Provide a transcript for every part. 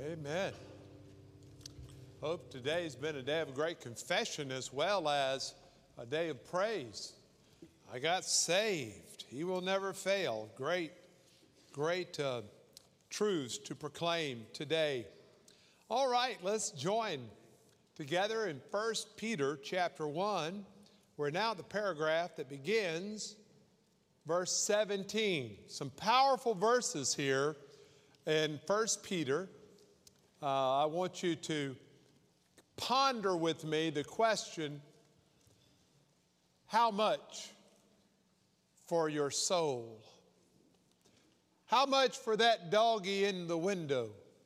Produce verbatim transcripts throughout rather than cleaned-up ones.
Amen. Hope today's been a day of great confession as well as a day of praise. I got saved. He will never fail. Great, great uh, truths to proclaim today. All right, let's join together in First Peter chapter one. We're now at the paragraph that begins verse seventeen. Some powerful verses here in First Peter. Uh, I want you to ponder with me the question, how much for your soul? How much for that doggy in the window?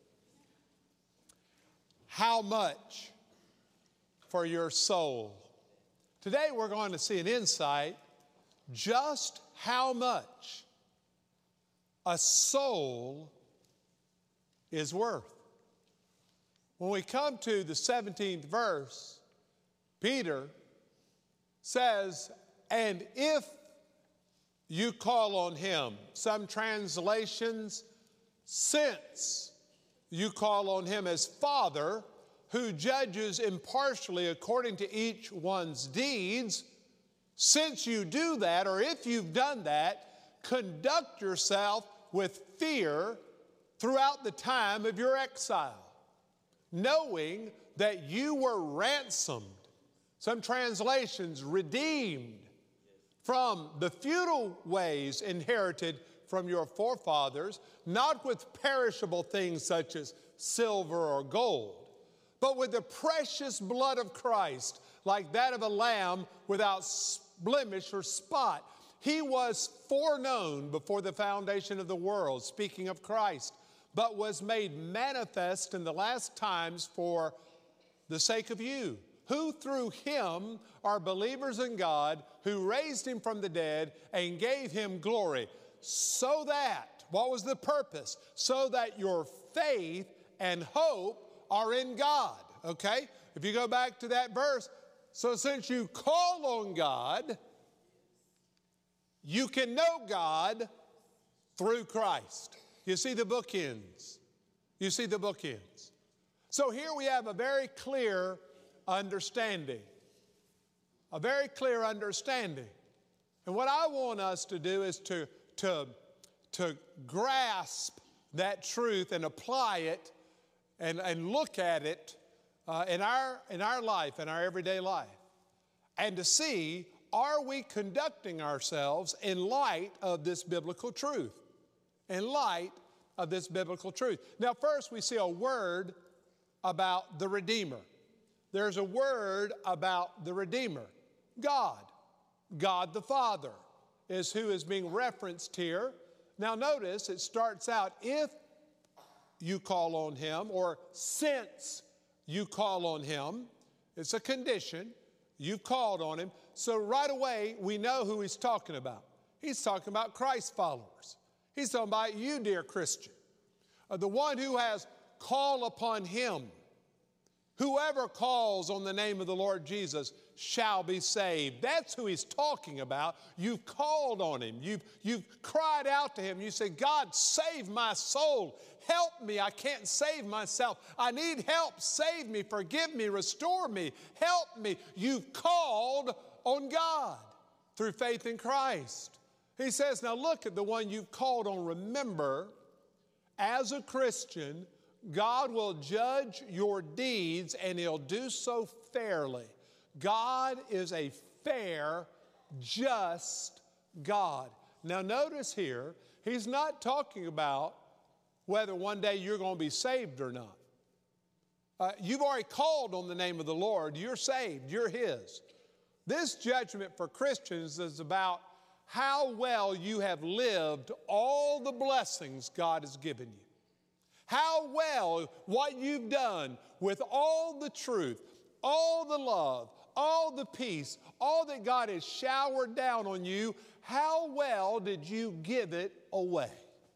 How much for your soul? Today we're going to see an insight just how much a soul is worth. When we come to the seventeenth verse, Peter says, and if you call on him, some translations, since you call on him as Father, who judges impartially according to each one's deeds, since you do that, or if you've done that, conduct yourself with fear throughout the time of your exile, knowing that you were ransomed, some translations redeemed, from the futile ways inherited from your forefathers, not with perishable things such as silver or gold, but with the precious blood of Christ, like that of a lamb without blemish or spot. He was foreknown before the foundation of the world, speaking of Christ, but was made manifest in the last times for the sake of you, who through him are believers in God, who raised him from the dead and gave him glory. So that, what was the purpose? So that your faith and hope are in God, okay? If you go back to that verse, so since you call on God, you can know God through Christ. You see the bookends. You see the bookends. So here we have a very clear understanding. A very clear understanding. And what I want us to do is to, to, to grasp that truth and apply it and, and look at it uh, in our, in our life, in our everyday life. And to see, are we conducting ourselves in light of this biblical truth? In light of this biblical truth. Now, first we see a word about the Redeemer. There's a word about the Redeemer. God. God the Father is who is being referenced here. Now notice it starts out, if you call on him, or since you call on him. It's a condition. You've called on him. So right away we know who he's talking about. He's talking about Christ followers. He's talking about you, dear Christian, uh, the one who has called upon him. Whoever calls on the name of the Lord Jesus shall be saved. That's who he's talking about. You've called on him. You've, you've cried out to him. You say, God, save my soul. Help me. I can't save myself. I need help. Save me. Forgive me. Restore me. Help me. You've called on God through faith in Christ. He says, now look at the one you've called on. Remember, as a Christian, God will judge your deeds and he'll do so fairly. God is a fair, just God. Now notice here, he's not talking about whether one day you're going to be saved or not. Uh, you've already called on the name of the Lord. You're saved. You're his. This judgment for Christians is about how well you have lived all the blessings God has given you. How well what you've done with all the truth, all the love, all the peace, all that God has showered down on you, how well did you give it away?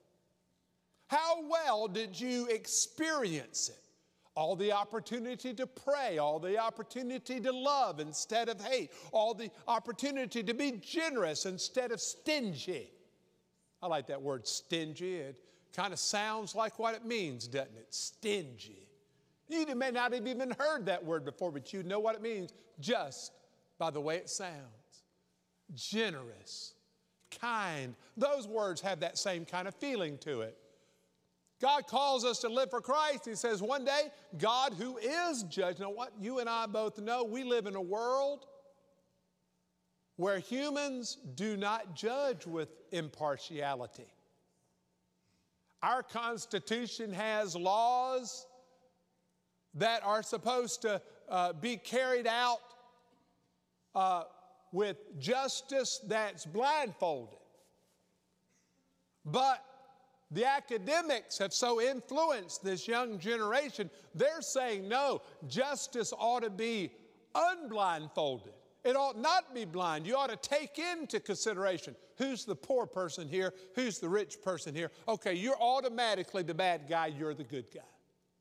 How well did you experience it? All the opportunity to pray, all the opportunity to love instead of hate, all the opportunity to be generous instead of stingy. I like that word stingy. It Kind of sounds like what it means, doesn't it? Stingy. You may not have even heard that word before, but you know what it means just by the way it sounds. Generous, kind. Those words have that same kind of feeling to it. God calls us to live for Christ. He says one day, God who is judge. Now what you and I both know, we live in a world where humans do not judge with impartiality. Our Constitution has laws that are supposed to uh, be carried out uh, with justice that's blindfolded. But the academics have so influenced this young generation, they're saying, no, justice ought to be unblindfolded. It ought not be blind. You ought to take into consideration who's the poor person here, who's the rich person here. Okay, you're automatically the bad guy, you're the good guy.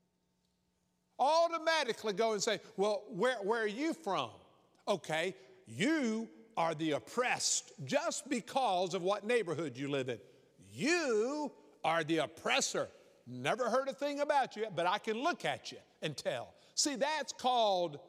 Automatically go and say, well, where, where are you from? Okay, you are the oppressed just because of what neighborhood you live in. You are the oppressor. Never heard a thing about you, but I can look at you and tell. See, that's called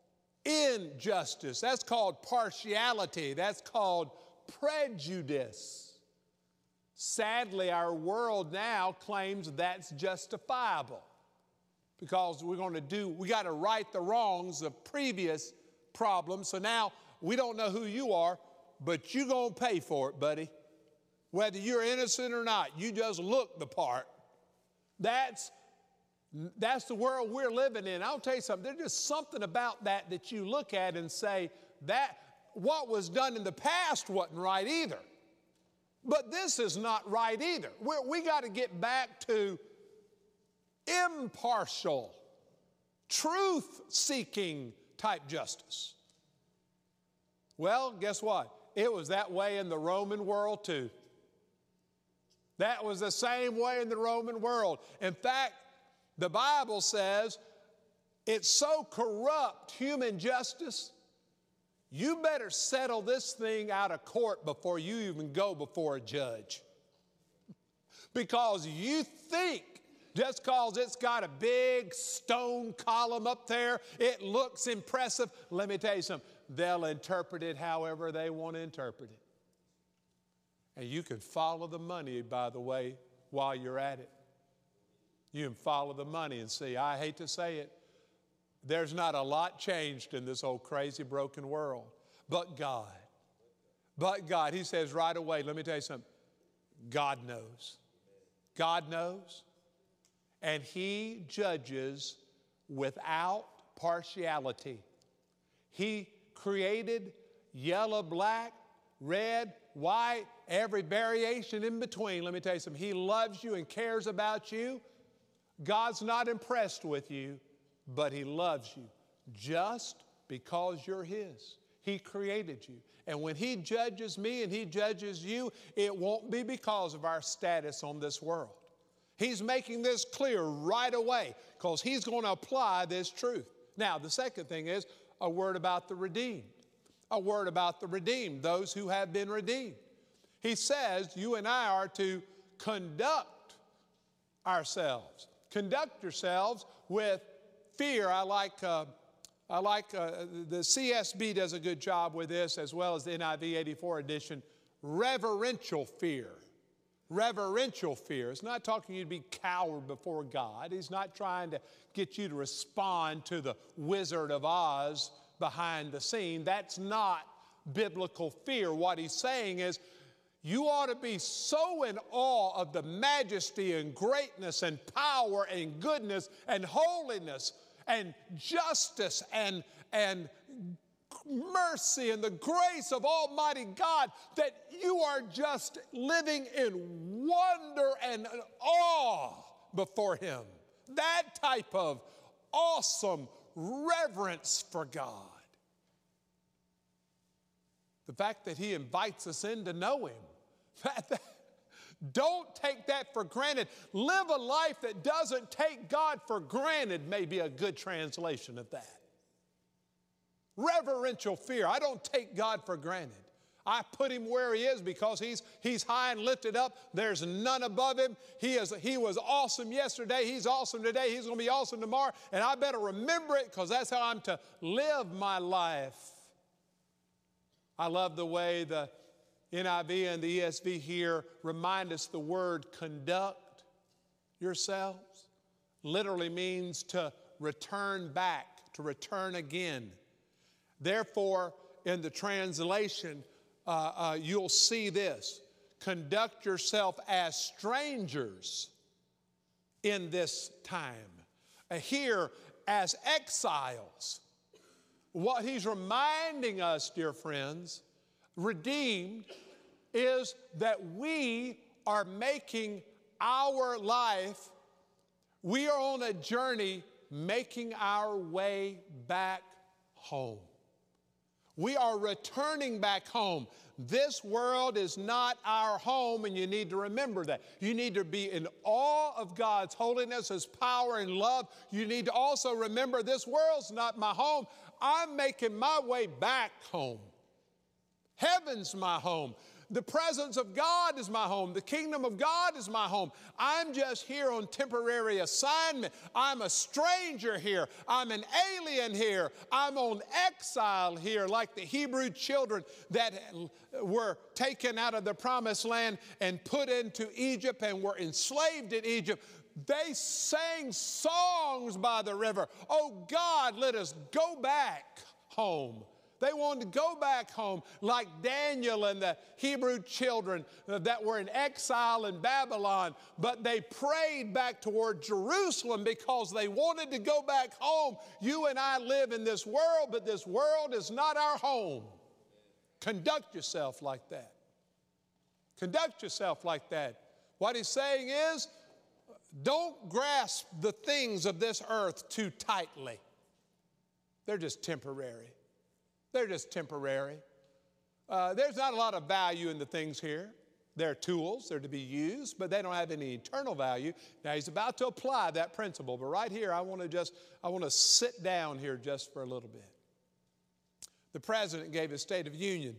injustice. That's called partiality. That's called prejudice. Sadly, our world now claims that's justifiable because we're going to do, we got to right the wrongs of previous problems. So now we don't know who you are, but you're going to pay for it, buddy. Whether you're innocent or not, you just look the part. That's, that's the world we're living in. I'll tell you something, there's just something about that that you look at and say, that what was done in the past wasn't right either. But this is not right either. We're, we got to get back to impartial, truth-seeking type justice. Well, guess what? It was that way in the Roman world too. That was the same way in the Roman world. In fact, the Bible says it's so corrupt, human justice, you better settle this thing out of court before you even go before a judge. Because you think just because it's got a big stone column up there, it looks impressive. Let me tell you something, they'll interpret it however they want to interpret it. And you can follow the money, by the way, while you're at it. You can follow the money and see, I hate to say it, there's not a lot changed in this old crazy broken world. But God, but God, he says right away, let me tell you something, God knows. God knows. And he judges without partiality. He created yellow, black, red, white, every variation in between. Let me tell you something. He loves you and cares about you. God's not impressed with you, but he loves you just because you're his. He created you. And when he judges me and he judges you, it won't be because of our status on this world. He's making this clear right away because he's going to apply this truth. Now, the second thing is a word about the redeemed. A word about the redeemed, those who have been redeemed. He says you and I are to conduct ourselves. Conduct yourselves with fear. I like, uh, I like uh, the C S B does a good job with this, as well as the N I V eighty-four edition. Reverential fear. Reverential fear. It's not talking you to be coward before God. He's not trying to get you to respond to the Wizard of Oz behind the scene. That's not biblical fear. What he's saying is you ought to be so in awe of the majesty and greatness and power and goodness and holiness and justice and, and mercy and the grace of Almighty God that you are just living in wonder and awe before him. That type of awesome reverence for God. The fact that he invites us in to know him. That, that, don't take that for granted. Live a life that doesn't take God for granted may be a good translation of that. Reverential fear. I don't take God for granted. I put him where he is because he's, he's high and lifted up. There's none above him. He, is, he was awesome yesterday. He's awesome today. He's going to be awesome tomorrow. And I better remember it because that's how I'm to live my life. I love the way the N I V and the E S V here remind us the word conduct yourselves. Literally means to return back, to return again. Therefore, in the translation, uh, uh, you'll see this. Conduct yourself as strangers in this time. Uh, here, as exiles. What he's reminding us, dear friends, redeemed, is that we are making our life, we are on a journey making our way back home. We are returning back home. This world is not our home, and you need to remember that. You need to be in awe of God's holiness, His power and love. You need to also remember this world's not my home. I'm making my way back home. Heaven's my home. The presence of God is my home. The kingdom of God is my home. I'm just here on temporary assignment. I'm a stranger here. I'm an alien here. I'm on exile here, like the Hebrew children that were taken out of the promised land and put into Egypt and were enslaved in Egypt. They sang songs by the river. Oh God, let us go back home. They wanted to go back home like Daniel and the Hebrew children that were in exile in Babylon. But they prayed back toward Jerusalem because they wanted to go back home. You and I live in this world, but this world is not our home. Conduct yourself like that. Conduct yourself like that. What he's saying is, don't grasp the things of this earth too tightly. They're just temporary. They're just temporary. Uh, there's not a lot of value in the things here. They're tools. They're to be used, but they don't have any eternal value. Now, he's about to apply that principle, but right here, I want to just, I want to sit down here just for a little bit. The president gave his State of Union,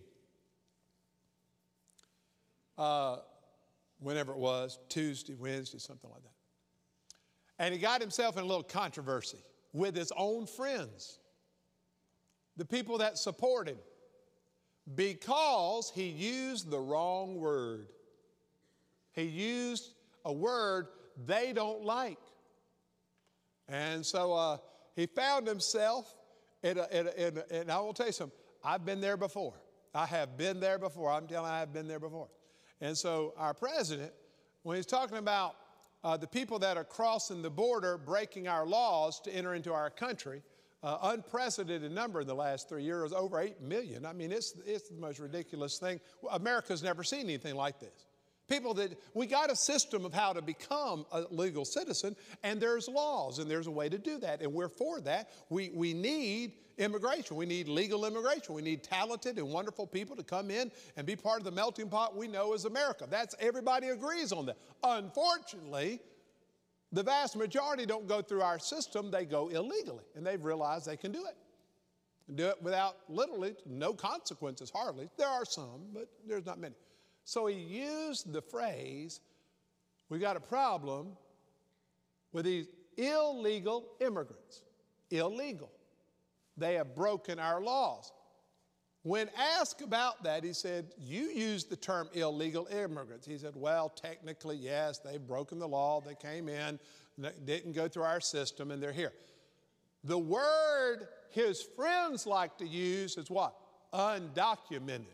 uh, whenever it was, Tuesday, Wednesday, something like that. And he got himself in a little controversy with his own friends, the people that support him, because he used the wrong word. He used a word they don't like. And so uh, he found himself, in a, in a, in a, and I will tell you something, I've been there before. I have been there before. I'm telling you, I have been there before. And so our president, when he's talking about uh, the people that are crossing the border, breaking our laws to enter into our country, Uh, unprecedented number in the last three years, over eight million. I mean, it's, it's the most ridiculous thing. America's never seen anything like this. People that, we got a system of how to become a legal citizen, and there's laws, and there's a way to do that, and we're for that. We, we need immigration. We need legal immigration. We need talented and wonderful people to come in and be part of the melting pot we know as America. That's, everybody agrees on that. Unfortunately, the vast majority don't go through our system. They go illegally, and they've realized they can do it. Do it without literally no consequences, hardly. There are some, but there's not many. So he used the phrase, we got a problem with these illegal immigrants. Illegal. They have broken our laws. When asked about that, he said, you used the term illegal immigrants. He said, well, technically, yes, they've broken the law. They came in, didn't go through our system, and they're here. The word his friends like to use is what? Undocumented.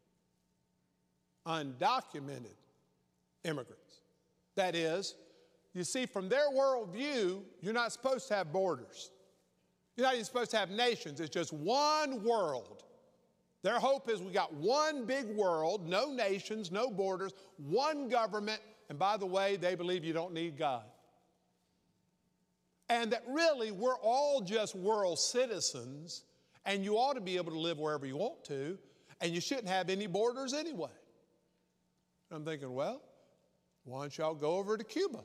Undocumented immigrants. That is, you see, from their worldview, you're not supposed to have borders. You're not even supposed to have nations. It's just one world. Their hope is we got one big world, no nations, no borders, one government, and by the way, they believe you don't need God. And that really we're all just world citizens, and you ought to be able to live wherever you want to, and you shouldn't have any borders anyway. I'm thinking, well, why don't y'all go over to Cuba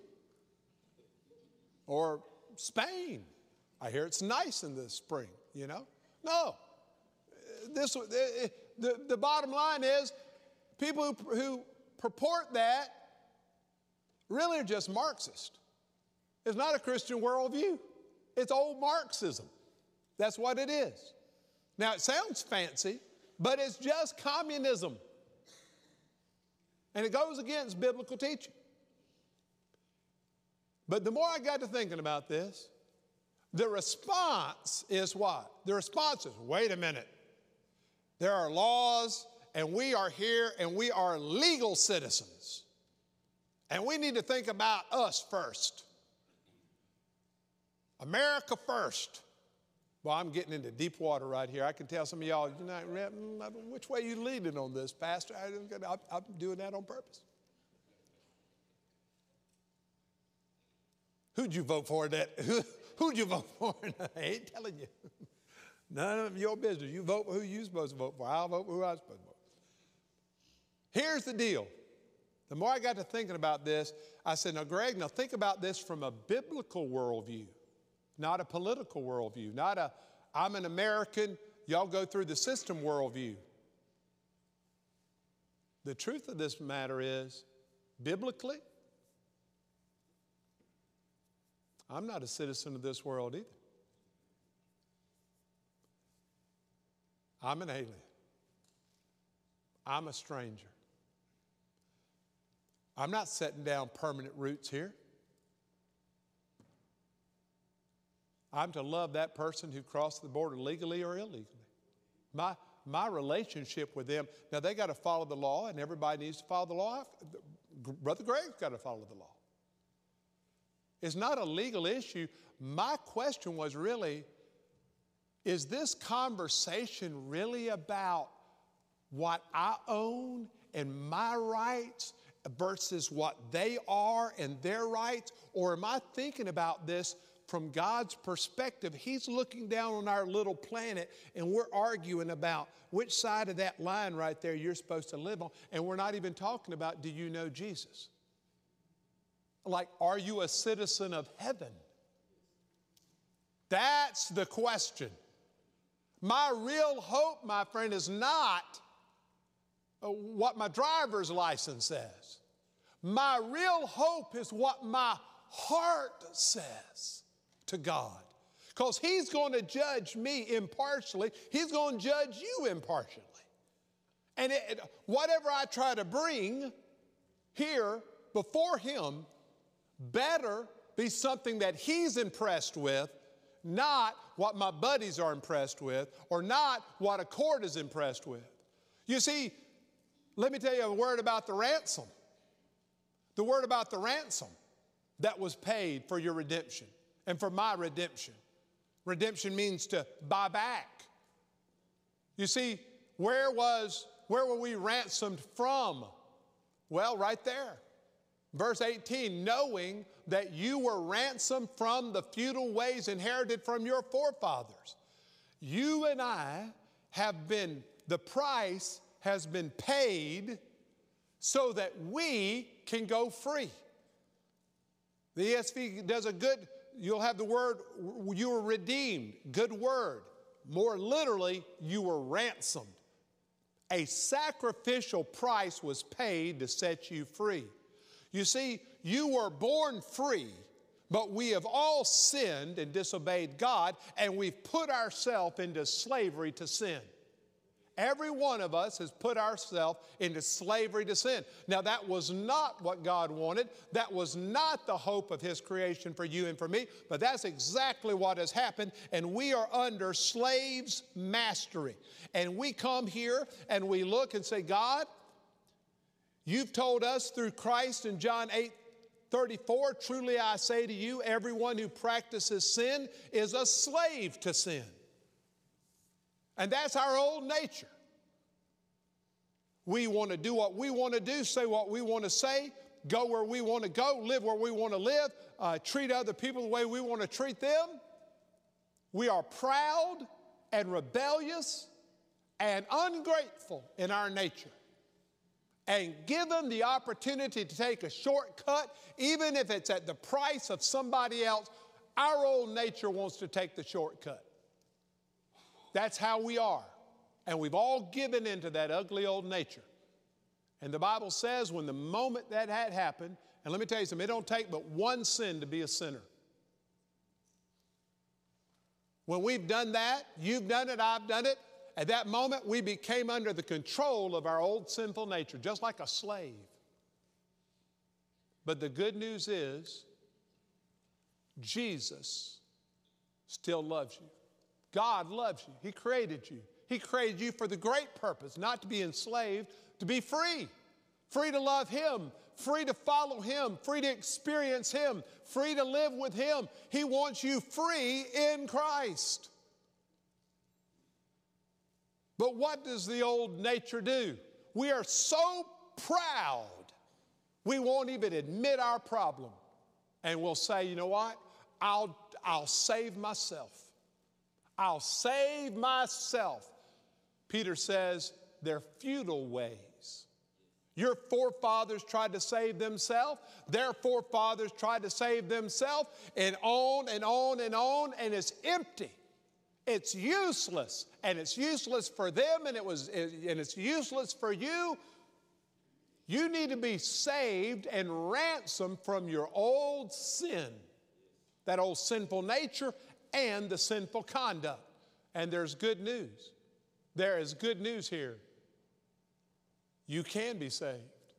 or Spain? I hear it's nice in the spring, you know? No. This, the, the bottom line is people who, who purport that really are just Marxist. It's not a Christian worldview. It's old Marxism. That's what it is. Now, it sounds fancy, but it's just communism. And it goes against biblical teaching. But the more I got to thinking about this, the response is what? The response is, wait a minute. There are laws, and we are here, and we are legal citizens. And we need to think about us first. America first. Well, I'm getting into deep water right here. I can tell some of y'all, you're not, which way are you leading on this, Pastor? I, I'm doing that on purpose. Who'd you vote for that? Who'd you vote for? I ain't telling you. None of your business. You vote for who you're supposed to vote for. I'll vote for who I'm supposed to vote for. Here's the deal. The more I got to thinking about this, I said, now, Greg, now think about this from a biblical worldview, not a political worldview, not a, I'm an American, y'all go through the system worldview. The truth of this matter is, biblically, I'm not a citizen of this world either. I'm an alien. I'm a stranger. I'm not setting down permanent roots here. I'm to love that person who crossed the border legally or illegally. My, my relationship with them, now they got to follow the law, and everybody needs to follow the law. Brother Greg's got to follow the law. It's not a legal issue. My question was really, is this conversation really about what I own and my rights versus what they are and their rights? Or am I thinking about this from God's perspective? He's looking down on our little planet, and we're arguing about which side of that line right there you're supposed to live on. And we're not even talking about, do you know Jesus? Like, are you a citizen of heaven? That's the question. My real hope, my friend, is not what my driver's license says. My real hope is what my heart says to God. Because He's going to judge me impartially. He's going to judge you impartially. And it, whatever I try to bring here before Him better be something that He's impressed with, not what my buddies are impressed with, or not what a court is impressed with. You see, let me tell you a word about the ransom. The word about the ransom that was paid for your redemption and for my redemption. Redemption means to buy back. You see, where was, where were we ransomed from? Well, right there. Verse eighteen, knowing that you were ransomed from the futile ways inherited from your forefathers. You and I have been, the price has been paid so that we can go free. The E S V does a good, you'll have the word, you were redeemed, good word. More literally, you were ransomed. A sacrificial price was paid to set you free. You see, you were born free, but we have all sinned and disobeyed God, and we've put ourselves into slavery to sin. Every one of us has put ourselves into slavery to sin. Now, that was not what God wanted. That was not the hope of His creation for you and for me, but that's exactly what has happened, and we are under slaves' mastery. And we come here and we look and say, God, You've told us through Christ in John eight thirty-four, truly I say to you, everyone who practices sin is a slave to sin. And that's our old nature. We want to do what we want to do, say what we want to say, go where we want to go, live where we want to live, uh, treat other people the way we want to treat them. We are proud and rebellious and ungrateful in our nature. And given the opportunity to take a shortcut, even if it's at the price of somebody else, our old nature wants to take the shortcut. That's how we are. And we've all given into that ugly old nature. And the Bible says when the moment that had happened, and let me tell you something, it don't take but one sin to be a sinner. When we've done that, you've done it, I've done it, at that moment we became under the control of our old sinful nature, just like a slave. But the good news is, Jesus still loves you. God loves you. He created you. He created you for the great purpose, not to be enslaved, to be free. Free to love Him, free to follow Him, free to experience Him, free to live with Him. He wants you free in Christ. But what does the old nature do? We are so proud, we won't even admit our problem. And we'll say, you know what? I'll, I'll save myself. I'll save myself. Peter says they're futile ways. Your forefathers tried to save themselves. Their forefathers tried to save themselves, and on and on and on, and it's empty. It's useless, and it's useless for them, and it was, and it's useless for you. You need to be saved and ransomed from your old sin, that old sinful nature and the sinful conduct. And there's good news. There is good news here. You can be saved.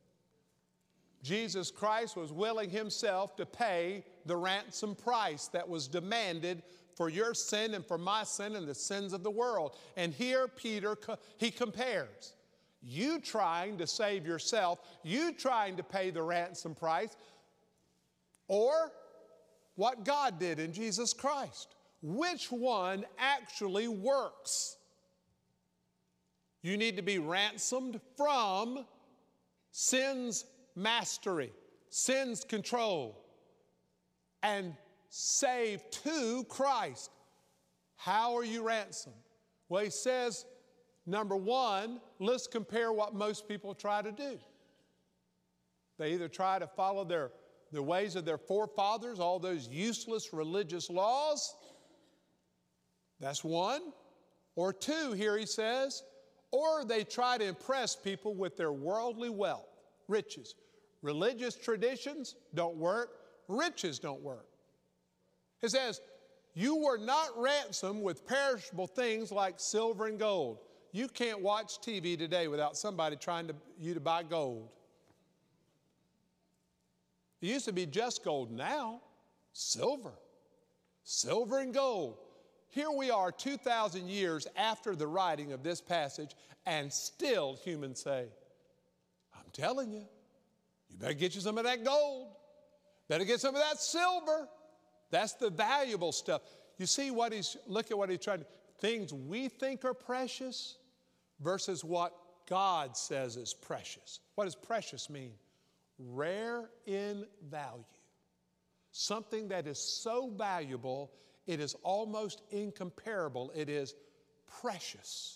Jesus Christ was willing Himself to pay the ransom price that was demanded for your sin and for my sin and the sins of the world. And here Peter, he compares. You trying to save yourself, you trying to pay the ransom price, or what God did in Jesus Christ. Which one actually works? You need to be ransomed from sin's mastery, sin's control, and saved to Christ. How are you ransomed? Well, he says, number one, let's compare what most people try to do. They either try to follow their, the ways of their forefathers, all those useless religious laws. That's one. Or two, here he says, or they try to impress people with their worldly wealth, riches. Religious traditions don't work. Riches don't work. It says, you were not ransomed with perishable things like silver and gold. You can't watch T V today without somebody trying to you to buy gold. It used to be just gold. Now, silver. Silver and gold. Here we are two thousand years after the writing of this passage, and still humans say, I'm telling you, you better get you some of that gold. Better get some of that silver. That's the valuable stuff. You see what he's, look at what he's trying to, things we think are precious versus what God says is precious. What does precious mean? Rare in value. Something that is so valuable, it is almost incomparable. It is precious.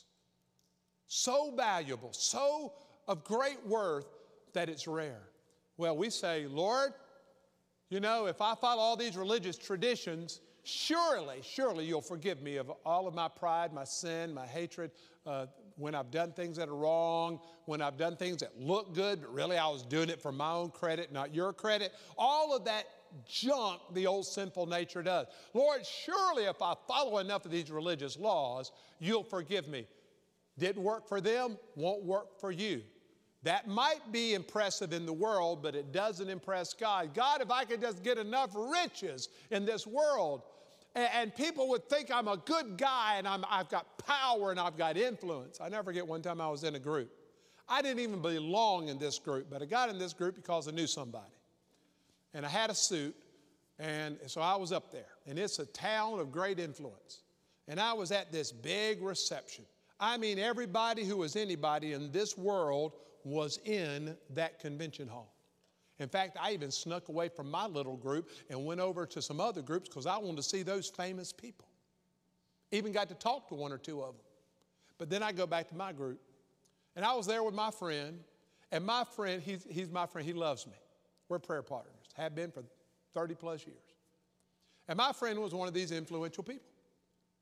So valuable, so of great worth that it's rare. Well, we say, Lord, you know, if I follow all these religious traditions, surely, surely you'll forgive me of all of my pride, my sin, my hatred, uh, when I've done things that are wrong, when I've done things that look good, but really I was doing it for my own credit, not your credit. All of that junk the old sinful nature does. Lord, surely if I follow enough of these religious laws, you'll forgive me. Didn't work for them, won't work for you. That might be impressive in the world, but it doesn't impress God. God, if I could just get enough riches in this world, and, and people would think I'm a good guy and I'm, I've got power and I've got influence. I never forget one time I was in a group. I didn't even belong in this group, but I got in this group because I knew somebody. And I had a suit, and so I was up there. And it's a town of great influence. And I was at this big reception. I mean, everybody who was anybody in this world was in that convention hall. In fact, I even snuck away from my little group and went over to some other groups because I wanted to see those famous people. Even got to talk to one or two of them. But then I go back to my group, and I was there with my friend, and my friend, he's, he's my friend, he loves me. We're prayer partners, have been for thirty plus years. And my friend was one of these influential people.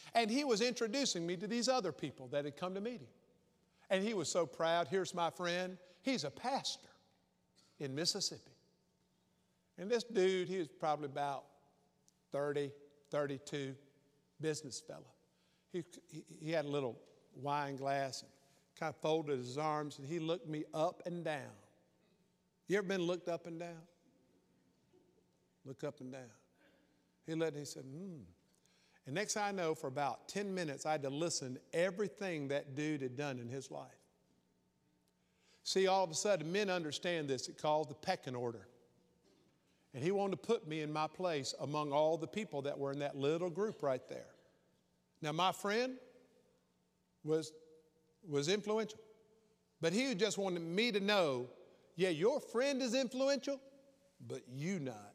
And he was introducing me to these other people that had come to meet him. And he was so proud. Here's my friend. He's a pastor in Mississippi. And this dude, he was probably about thirty, thirty-two, business fella. He, he, he had a little wine glass and kind of folded his arms, and he looked me up and down. You ever been looked up and down? Look up and down. He looked and he said, hmm. And next thing I know, for about ten minutes, I had to listen to everything that dude had done in his life. See, all of a sudden, men understand this. It's called the pecking order. And he wanted to put me in my place among all the people that were in that little group right there. Now, my friend was, was influential. But he just wanted me to know, yeah, your friend is influential, but you not.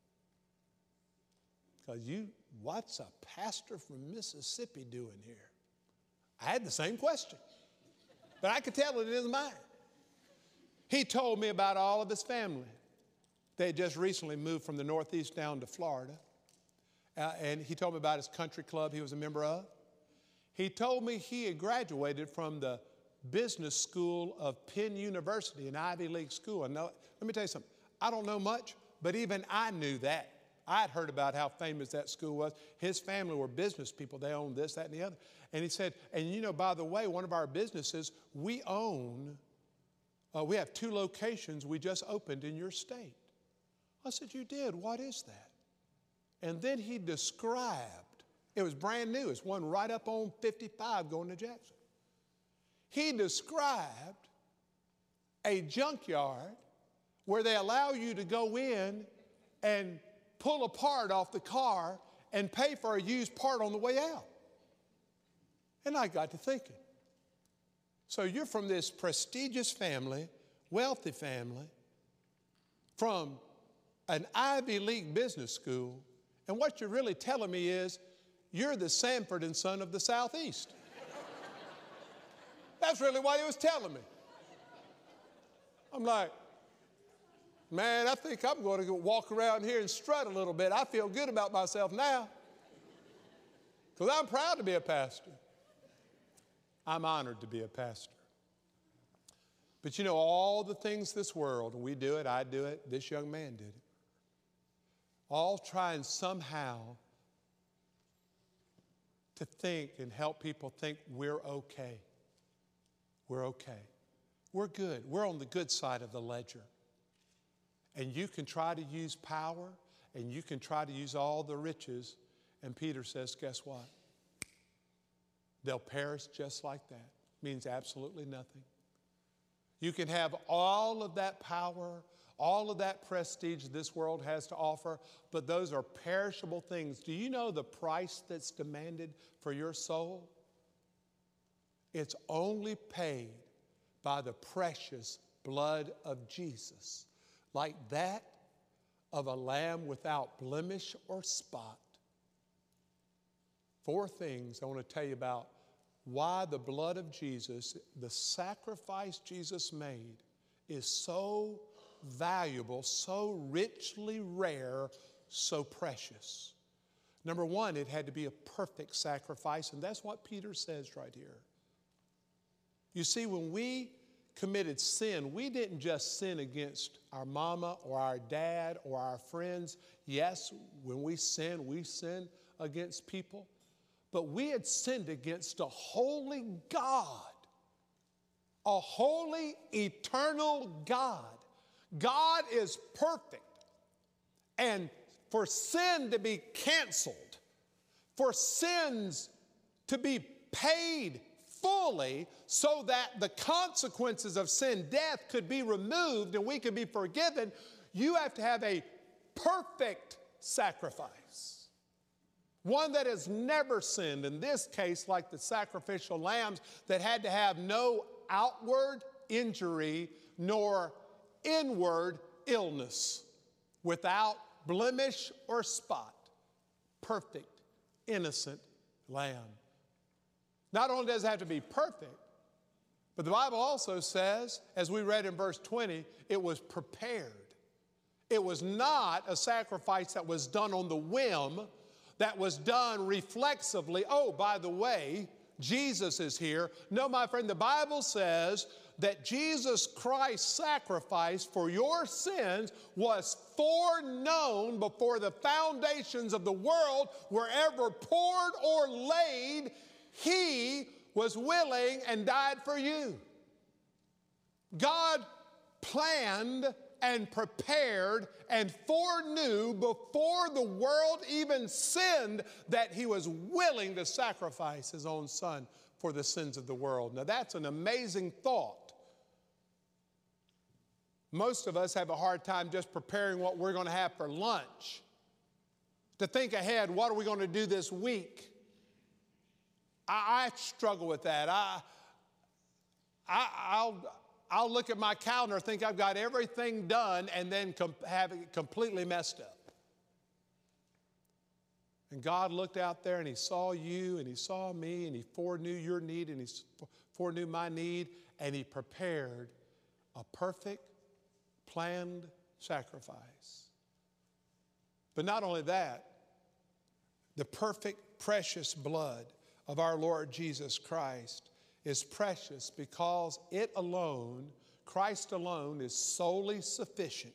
Because you, what's a pastor from Mississippi doing here? I had the same question, but I could tell it in his mind. He told me about all of his family. They had just recently moved from the Northeast down to Florida. Uh, and he told me about his country club he was a member of. He told me he had graduated from the business school of Penn University, an Ivy League school. And now, let me tell you something. I don't know much, but even I knew that. I had heard about how famous that school was. His family were business people. They owned this, that, and the other. And he said, and you know, by the way, one of our businesses, we own, uh, we have two locations we just opened in your state. I said, you did? What is that? And then he described, it was brand new. It's one right up on fifty-five going to Jackson. He described a junkyard where they allow you to go in and pull a part off the car and pay for a used part on the way out. And I got to thinking. So you're from this prestigious family, wealthy family, from an Ivy League business school, and what you're really telling me is you're the Sanford and Son of the Southeast. That's really what he was telling me. I'm like, man, I think I'm going to go walk around here and strut a little bit. I feel good about myself now because I'm proud to be a pastor. I'm honored to be a pastor. But you know, all the things this world, we do it, I do it, this young man did it, all trying somehow to think and help people think we're okay. We're okay. We're good. We're on the good side of the ledger. And you can try to use power, and you can try to use all the riches, and Peter says, guess what? They'll perish just like that. Means absolutely nothing. You can have all of that power, all of that prestige this world has to offer, but those are perishable things. Do you know the price that's demanded for your soul? It's only paid by the precious blood of Jesus, like that of a lamb without blemish or spot. Four things I want to tell you about why the blood of Jesus, the sacrifice Jesus made, is so valuable, so richly rare, so precious. Number one, it had to be a perfect sacrifice, and that's what Peter says right here. You see, when we committed sin, we didn't just sin against our mama or our dad or our friends. Yes, when we sin, we sin against people. But we had sinned against a holy God, a holy, eternal God. God is perfect. And for sin to be canceled, for sins to be paid fully so that the consequences of sin, death, could be removed and we could be forgiven, you have to have a perfect sacrifice. One that has never sinned, in this case, like the sacrificial lambs that had to have no outward injury nor inward illness, without blemish or spot. Perfect, innocent lamb. Not only does it have to be perfect, but the Bible also says, as we read in verse twenty, it was prepared. It was not a sacrifice that was done on the whim. that was done reflexively. Oh, by the way, Jesus is here. No, my friend, the Bible says that Jesus Christ's sacrifice for your sins was foreknown before the foundations of the world were ever poured or laid. He was willing and died for you. God planned and prepared and foreknew before the world even sinned that He was willing to sacrifice His own Son for the sins of the world. Now that's an amazing thought. Most of us have a hard time just preparing what we're going to have for lunch. To think ahead, what are we going to do this week? I, I struggle with that. I, I, I'll... I'll look at my calendar, think I've got everything done, and then com- have it completely messed up. And God looked out there and He saw you and He saw me and He foreknew your need and He foreknew my need, and He prepared a perfect, planned sacrifice. But not only that, the perfect, precious blood of our Lord Jesus Christ is precious because it alone, Christ alone, is solely sufficient.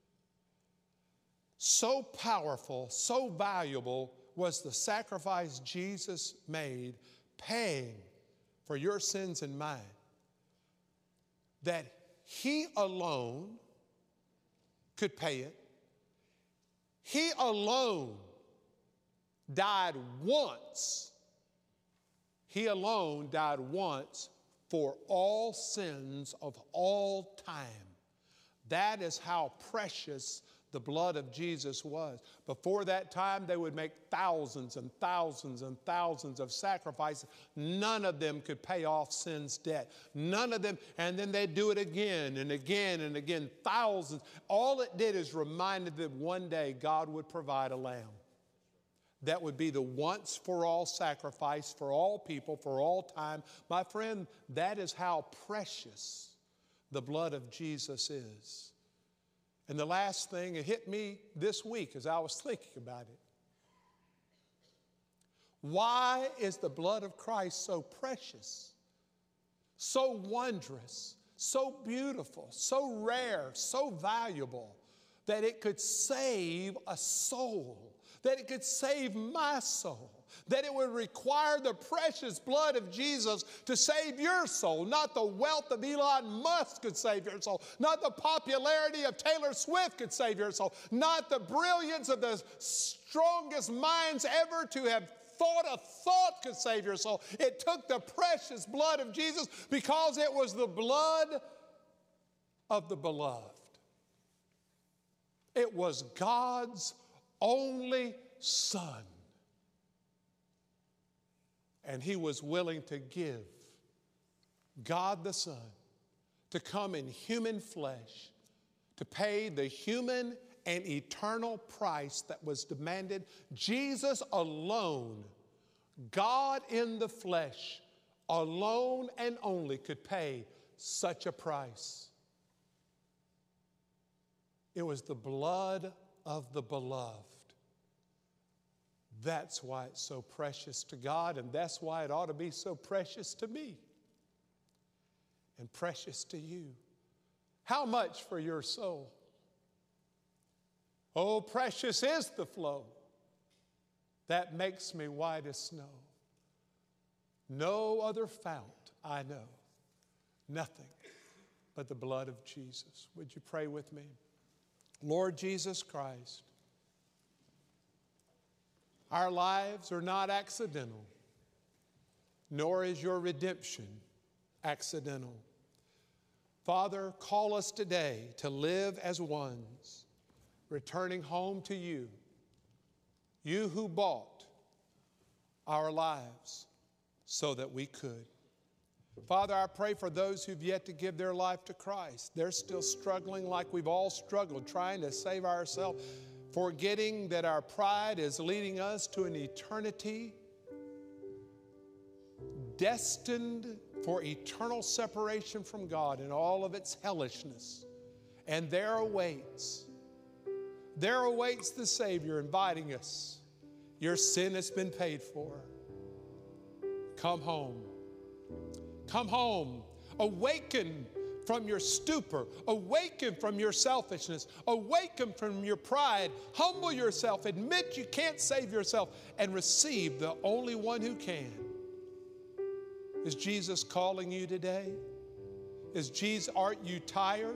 So powerful, so valuable was the sacrifice Jesus made, paying for your sins and mine, that He alone could pay it. He alone died once. He alone died once for all sins of all time. That is how precious the blood of Jesus was. Before that time, they would make thousands and thousands and thousands of sacrifices. None of them could pay off sin's debt. None of them, and then they'd do it again and again and again, thousands. All it did is reminded them one day God would provide a lamb. That would be the once-for-all sacrifice for all people, for all time. My friend, that is how precious the blood of Jesus is. And the last thing, it hit me this week as I was thinking about it. Why is the blood of Christ so precious, so wondrous, so beautiful, so rare, so valuable, that it could save a soul? That it could save my soul, that it would require the precious blood of Jesus to save your soul. Not the wealth of Elon Musk could save your soul. Not the popularity of Taylor Swift could save your soul. Not the brilliance of the strongest minds ever to have thought a thought could save your soul. It took the precious blood of Jesus because it was the blood of the beloved. It was God's only Son. And He was willing to give God the Son to come in human flesh, to pay the human and eternal price that was demanded. Jesus alone, God in the flesh, alone and only could pay such a price. It was the blood of the beloved. That's why it's so precious to God, and that's why it ought to be so precious to me and precious to you. How much for your soul? Oh, precious is the flow that makes me white as snow. No other fount I know, nothing but the blood of Jesus. Would you pray with me? Lord Jesus Christ, our lives are not accidental, nor is your redemption accidental. Father, call us today to live as ones, returning home to you, you who bought our lives so that we could. Father, I pray for those who've yet to give their life to Christ. They're still struggling like we've all struggled, trying to save ourselves, forgetting that our pride is leading us to an eternity destined for eternal separation from God and all of its hellishness. And there awaits, there awaits the Savior inviting us. Your sin has been paid for. Come home. Come home. Awaken from your stupor. Awaken from your selfishness. Awaken from your pride. Humble yourself. Admit you can't save yourself and receive the only one who can. Is Jesus calling you today? Is Jesus, aren't you tired?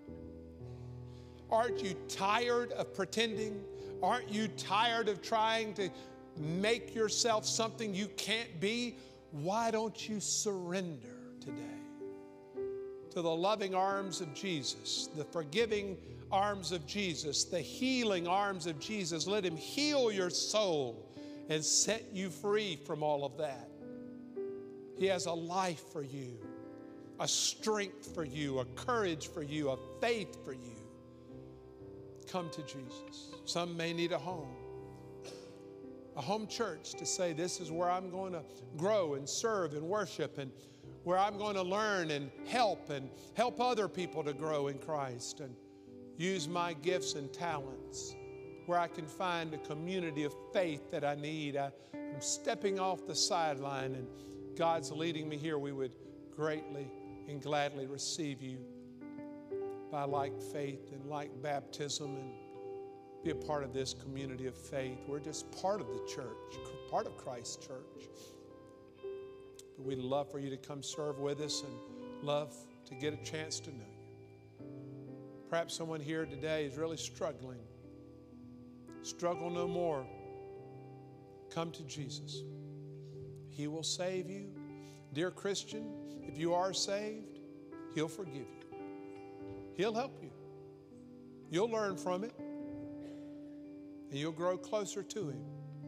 Aren't you tired of pretending? Aren't you tired of trying to make yourself something you can't be? Why don't you surrender today to the loving arms of Jesus, the forgiving arms of Jesus, the healing arms of Jesus? Let Him heal your soul and set you free from all of that. He has a life for you, a strength for you, a courage for you, a faith for you. Come to Jesus. Some may need a home, a home church to say, this is where I'm going to grow and serve and worship, and where I'm going to learn and help and help other people to grow in Christ and use my gifts and talents, where I can find a community of faith that I need. I, I'm stepping off the sideline and God's leading me here. We would greatly and gladly receive you by like faith and like baptism and be a part of this community of faith. We're just part of the church, part of Christ's church. But we'd love for you to come serve with us and love to get a chance to know you. Perhaps someone here today is really struggling. Struggle no more. Come to Jesus. He will save you. Dear Christian, if you are saved, He'll forgive you. He'll help you. You'll learn from it, and you'll grow closer to Him.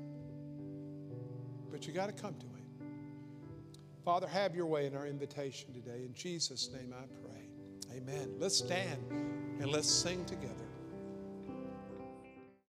But you got to come to Him. Father, have your way in our invitation today. In Jesus' name I pray. Amen. Let's stand and let's sing together.